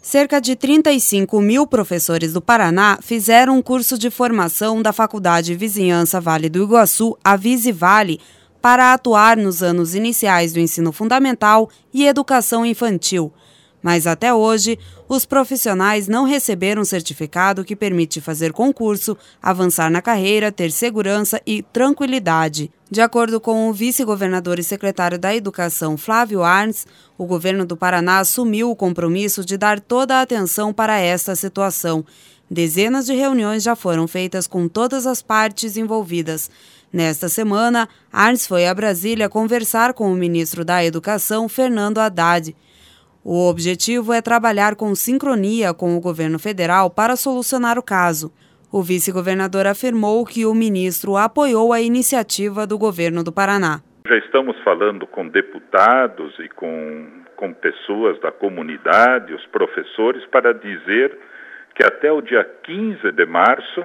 Cerca de 35 mil professores do Paraná fizeram um curso de formação da Faculdade Vizinhança Vale do Iguaçu, a Visivale, para atuar nos anos iniciais do ensino fundamental e educação infantil. Mas até hoje, os profissionais não receberam um certificado que permite fazer concurso, avançar na carreira, ter segurança e tranquilidade. De acordo com o vice-governador e secretário da Educação, Flávio Arns, o governo do Paraná assumiu o compromisso de dar toda a atenção para esta situação. Dezenas de reuniões já foram feitas com todas as partes envolvidas. Nesta semana, Arns foi a Brasília conversar com o ministro da Educação, Fernando Haddad. O objetivo é trabalhar com sincronia com o governo federal para solucionar o caso. O vice-governador afirmou que o ministro apoiou a iniciativa do governo do Paraná. Já estamos falando com deputados e com pessoas da comunidade, os professores, para dizer que até o dia 15 de março,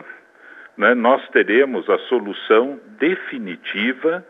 nós teremos a solução definitiva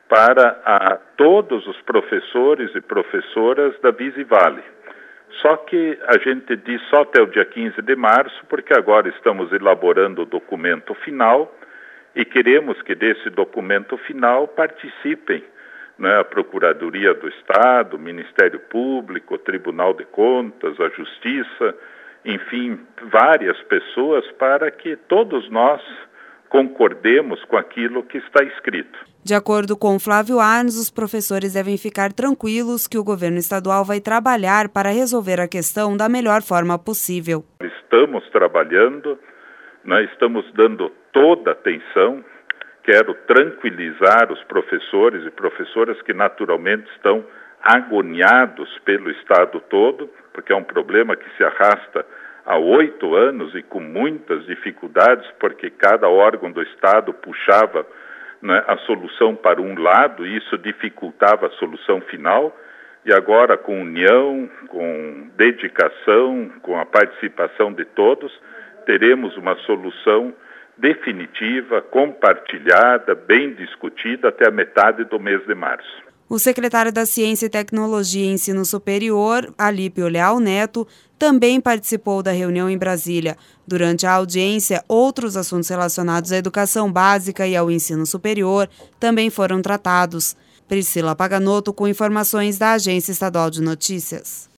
para todos os professores e professoras da Visivale. Só que a gente diz só até o dia 15 de março, porque agora estamos elaborando o documento final e queremos que desse documento final participem a Procuradoria do Estado, o Ministério Público, o Tribunal de Contas, a Justiça, enfim, várias pessoas, para que todos nós concordemos com aquilo que está escrito. De acordo com Flávio Arns, os professores devem ficar tranquilos que o governo estadual vai trabalhar para resolver a questão da melhor forma possível. Estamos trabalhando, estamos dando toda a atenção. Quero tranquilizar os professores e professoras que naturalmente estão agoniados pelo estado todo, porque é um problema que se arrasta há 8 anos e com muitas dificuldades, porque cada órgão do Estado puxava a solução para um lado e isso dificultava a solução final. E agora, com união, com dedicação, com a participação de todos, teremos uma solução definitiva, compartilhada, bem discutida até a metade do mês de março. O secretário da Ciência e Tecnologia e Ensino Superior, Alípio Leal Neto, também participou da reunião em Brasília. Durante a audiência, outros assuntos relacionados à educação básica e ao ensino superior também foram tratados. Priscila Paganotto com informações da Agência Estadual de Notícias.